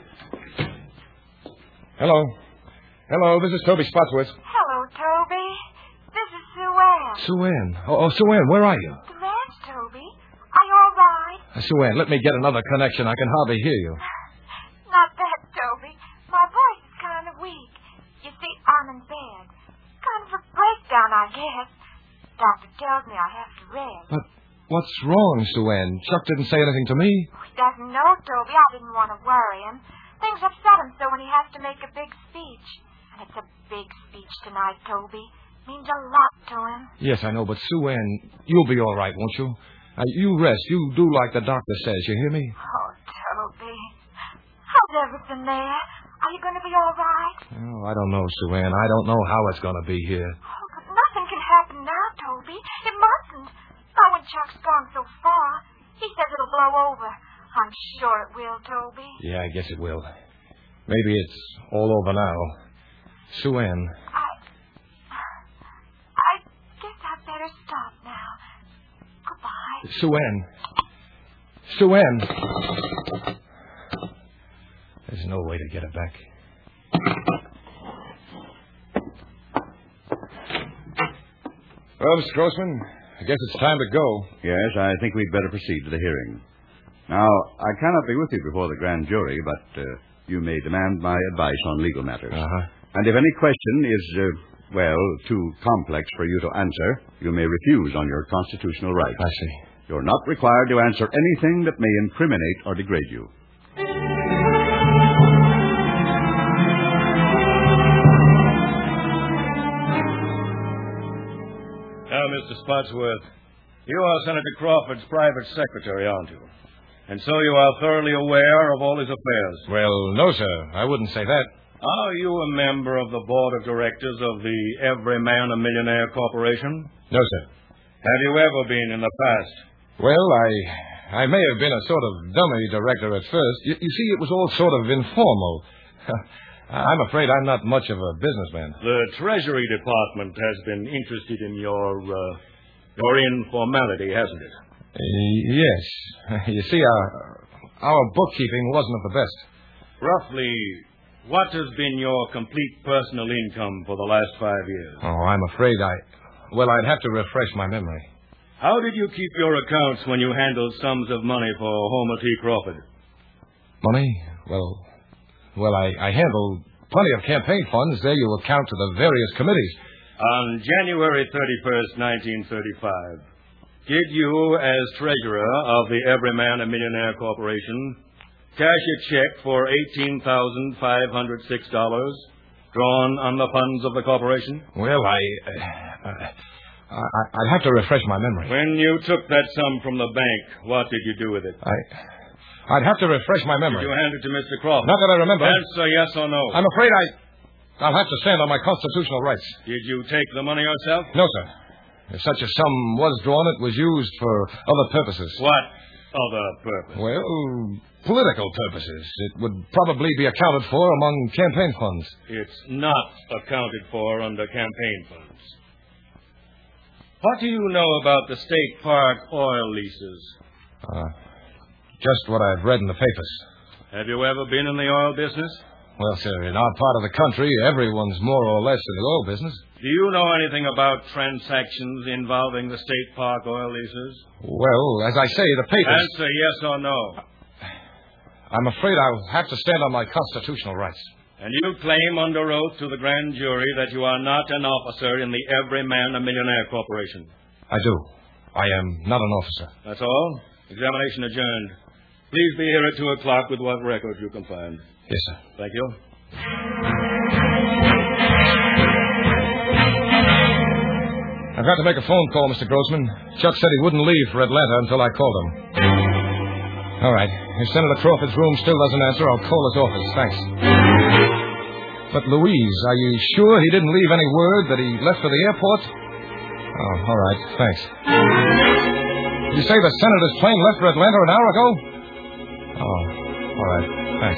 Hello, this is Toby Spotsworth. Hello, Toby. This is Sue Ann. Sue Ann. Oh, Sue Ann, where are you? The ranch, Toby. Are you all right? Sue Ann, let me get another connection. I can hardly hear you. Not that, Toby. My voice is kind of weak. You see, I'm in bed. Kind of a breakdown, I guess. Doctor tells me I have to rest. But what's wrong, Sue Ann? Chuck didn't say anything to me. He doesn't know, Toby. I didn't want to worry him. Things upset him so when he has to make a big speech. And it's a big speech tonight, Toby. Means a lot to him. Yes, I know, but Sue Ann, you'll be all right, won't you? You rest. You do like the doctor says. You hear me? Oh, Toby. How's everything there? Are you going to be all right? Oh, I don't know, Sue Ann. I don't know how it's going to be here. Oh, but nothing can happen now, Toby. It mustn't. Not when Chuck's gone so far. He says it'll blow over. I'm sure it will, Toby. Yeah, I guess it will. Maybe it's all over now. Sue Ann. I guess I'd better stop now. Goodbye. Sue Ann. Sue Ann. There's no way to get it back. Well, Mr. Grossman, I guess it's time to go. Yes, I think we'd better proceed to the hearing. Now, I cannot be with you before the grand jury, but you may demand my advice on legal matters. Uh-huh. And if any question is, too complex for you to answer, you may refuse on your constitutional rights. I see. You're not required to answer anything that may incriminate or degrade you. Now, Mr. Spotsworth, you are Senator Crawford's private secretary, aren't you? And so you are thoroughly aware of all his affairs. Well, no, sir. I wouldn't say that. Are you a member of the board of directors of the Every Man a Millionaire Corporation? No, sir. Have you ever been in the past? Well, I may have been a sort of dummy director at first. You see, it was all sort of informal. I'm afraid I'm not much of a businessman. The Treasury Department has been interested in your informality, hasn't it? Yes. You see, our bookkeeping wasn't of the best. Roughly, what has been your complete personal income for the last 5 years? Oh, I'm afraid Well, I'd have to refresh my memory. How did you keep your accounts when you handled sums of money for Homer T. Crawford? Money? Well, I handled plenty of campaign funds. There you account to the various committees. On January 31st, 1935, did you, as treasurer of the Everyman a Millionaire Corporation, cash a check for $18,506 drawn on the funds of the corporation? Well, I'd have to refresh my memory. When you took that sum from the bank, what did you do with it? I'd have to refresh my memory. Did you hand it to Mr. Crawford? Not that I remember. Answer yes or no. I'm afraid I'll have to stand on my constitutional rights. Did you take the money yourself? No, sir. If such a sum was drawn, it was used for other purposes. What other purpose? Well, political purposes. It would probably be accounted for among campaign funds. It's not accounted for under campaign funds. What do you know about the State Park oil leases? Just what I've read in the papers. Have you ever been in the oil business? Well, sir, in our part of the country, everyone's more or less in the oil business. Do you know anything about transactions involving the State Park oil leases? Well, as I say, the papers... Answer yes or no. I'm afraid I'll have to stand on my constitutional rights. And you claim under oath to the grand jury that you are not an officer in the Everyman a Millionaire Corporation? I do. I am not an officer. That's all? Examination adjourned. Please be here at 2 o'clock with what records you can find. Yes, sir. Thank you. I've got to make a phone call, Mr. Grossman. Chuck said he wouldn't leave for Atlanta until I called him. All right. If Senator Crawford's room still doesn't answer, I'll call his office. Thanks. But, Louise, are you sure he didn't leave any word that he left for the airport? Oh, all right. Thanks. You say the senator's plane left for Atlanta an hour ago? Oh, all right. Thanks.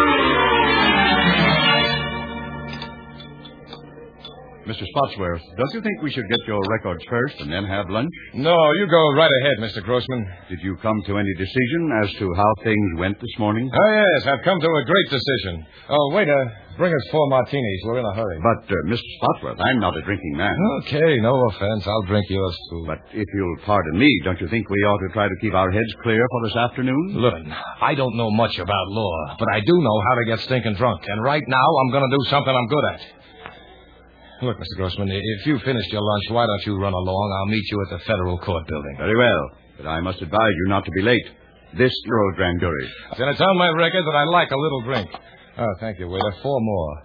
Mr. Spotsworth, don't you think we should get your records first and then have lunch? No, you go right ahead, Mr. Grossman. Did you come to any decision as to how things went this morning? Oh, yes, I've come to a great decision. Oh, waiter, bring us 4 martinis. We're in a hurry. But, Mr. Spotsworth, I'm not a drinking man. Okay, no offense. I'll drink yours, too. But if you'll pardon me, don't you think we ought to try to keep our heads clear for this afternoon? Look, I don't know much about law, but I do know how to get stinking drunk. And right now, I'm going to do something I'm good at. Look, Mr. Grossman, if you finished your lunch, why don't you run along? I'll meet you at the Federal Court building. Very well. But I must advise you not to be late. This your grand jury. Then it's on my record that I like a little drink. Oh, thank you, waiter. 4 more.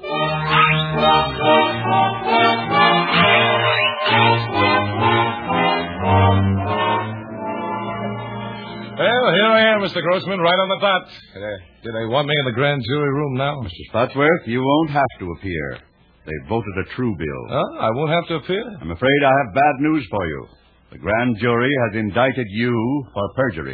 Well, here I am, Mr. Grossman, right on the dot. Do they want me in the grand jury room now? Mr. Spotsworth, you won't have to appear. They've voted a true bill. I won't have to appear? I'm afraid I have bad news for you. The grand jury has indicted you for perjury.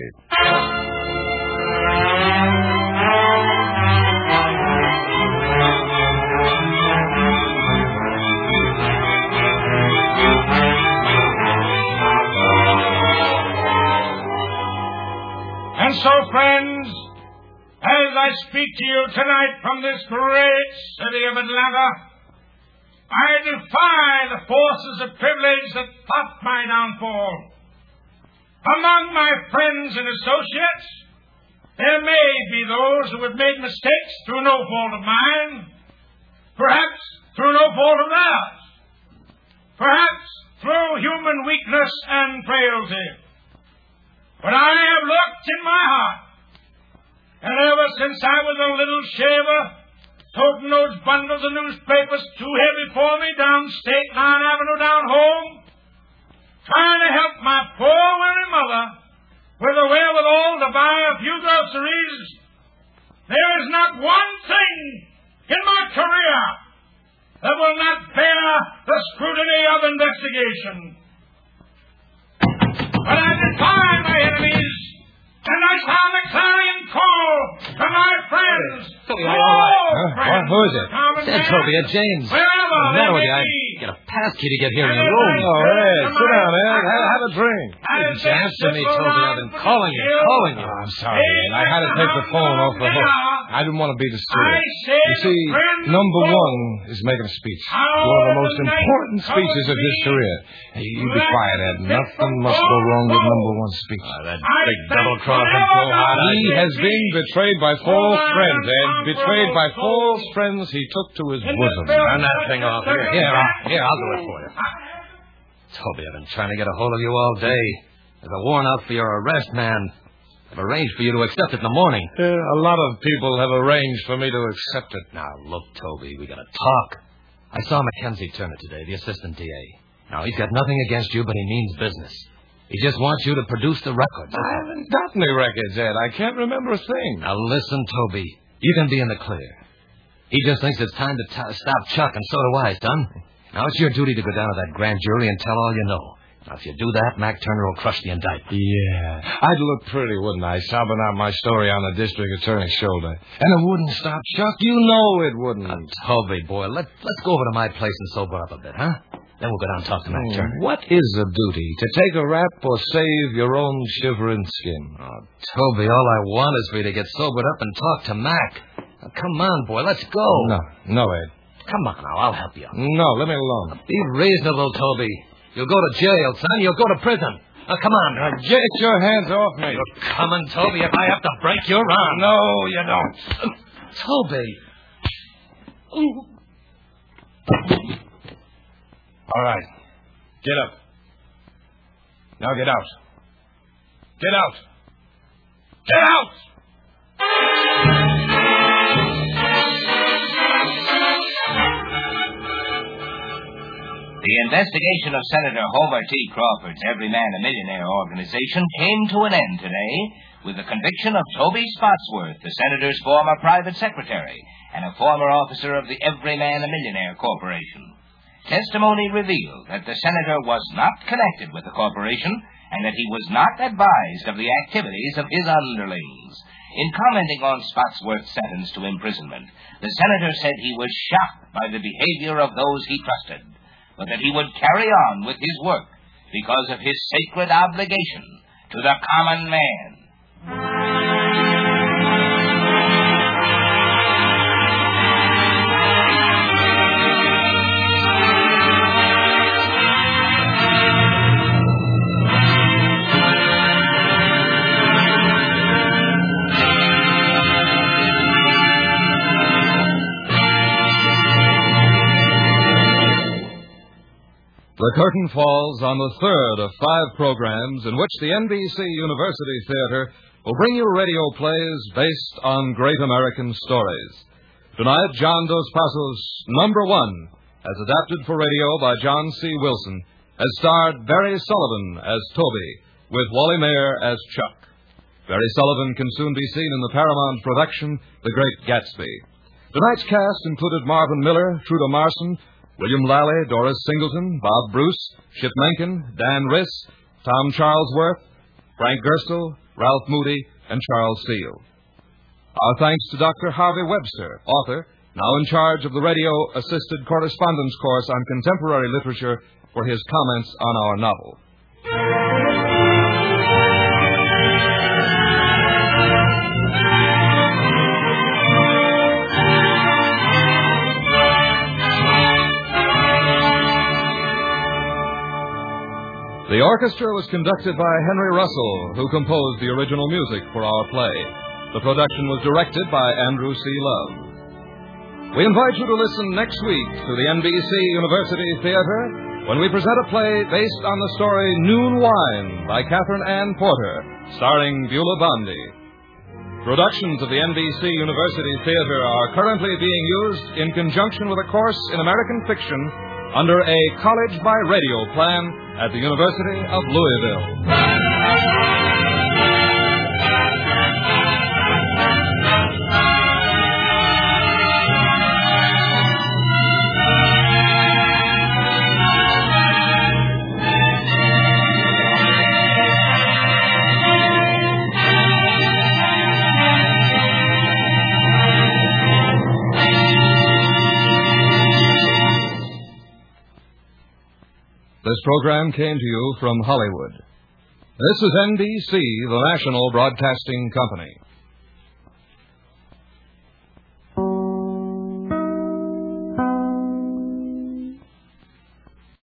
And so, friends, as I speak to you tonight from this great city of Atlanta, I defy the forces of privilege that plot my downfall. Among my friends and associates, there may be those who have made mistakes through no fault of mine, perhaps through no fault of theirs, perhaps through human weakness and frailty. But I have looked in my heart, and ever since I was a little shaver, toting those bundles of newspapers too heavy for me down State Line Avenue down home, trying to help my poor weary mother with the wherewithal to buy a few groceries, there is not one thing in my career that will not bear the scrutiny of investigation. But I defy my enemies, and I sound the clarion call to my friends. Who is it? It's Toby, it's James. Wherever What's the matter with you? I be. get a pass key to get here in the room. Oh, Ed, sit down, Ed. Have a drink. You didn't answer me, Toby. I've been calling you. Oh, I'm sorry, Ed. I had to take the phone off the hook. I didn't want to be disturbed. I said You see, number Granville. one is making a speech. How One of the most the night important speeches of his covers career. Hey, you be quiet, Ed. Nothing must go wrong with number one's speech. That big double-crossing foolhardy. He has been betrayed by false friends, Ed. Betrayed by false friends he took to his bosom. Turn that thing off. Here, I'll do it for you. Toby, I've been trying to get a hold of you all day. There's a warrant out for your arrest, man. I've arranged for you to accept it in the morning. A lot of people have arranged for me to accept it. Now, look, Toby, we gotta talk. I saw Mackenzie Turner today, the assistant DA. Now, he's got nothing against you, but he means business. He just wants you to produce the records. I haven't got any records, Ed. I can't remember a thing. Now, listen, Toby. You can be in the clear. He just thinks it's time to stop Chuck, and so do I, son. Now, it's your duty to go down to that grand jury and tell all you know. Now, if you do that, Mac Turner will crush the indictment. Yeah. I'd look pretty, wouldn't I, sobbing out my story on the district attorney's shoulder. And it wouldn't stop Chuck. You know it wouldn't. Now, Toby, boy, let's go over to my place and sober up a bit, huh? Then we'll go down and talk to Mac Turner. What is a duty? To take a rap or save your own shivering skin? Oh, Toby, all I want is for you to get sobered up and talk to Mac. Now, come on, boy, let's go. No, Ed. Come on now, I'll help you. No, let me alone. Be reasonable, Toby. You'll go to jail, son. You'll go to prison. Now, come on. Now, get your hands off me. You're coming, Toby, if I have to break your arm. No, you don't. Toby. All right. Get up. Now get out. Get out. Get out! The investigation of Senator Homer T. Crawford's Every Man a Millionaire organization came to an end today with the conviction of Toby Spotsworth, the senator's former private secretary and a former officer of the Every Man a Millionaire Corporation. Testimony revealed that the senator was not connected with the corporation and that he was not advised of the activities of his underlings. In commenting on Spotsworth's sentence to imprisonment, the senator said he was shocked by the behavior of those he trusted, but that he would carry on with his work because of his sacred obligation to the common man. The curtain falls on the third of 5 programs in which the NBC University Theater will bring you radio plays based on great American stories. Tonight, John Dos Passos' Number One, as adapted for radio by John C. Wilson, has starred Barry Sullivan as Toby, with Wally Mayer as Chuck. Barry Sullivan can soon be seen in the Paramount production, The Great Gatsby. Tonight's cast included Marvin Miller, Truda Marson, William Lally, Doris Singleton, Bob Bruce, Chip Menken, Dan Riss, Tom Charlesworth, Frank Gerstle, Ralph Moody, and Charles Steele. Our thanks to Dr. Harvey Webster, author, now in charge of the radio-assisted correspondence course on contemporary literature, for his comments on our novel. The orchestra was conducted by Henry Russell, who composed the original music for our play. The production was directed by Andrew C. Love. We invite you to listen next week to the NBC University Theater when we present a play based on the story Noon Wine by Catherine Ann Porter, starring Beulah Bondi. Productions of the NBC University Theater are currently being used in conjunction with a course in American fiction under a college by radio plan at the University of Louisville. This program came to you from Hollywood. This is NBC, the national broadcasting company.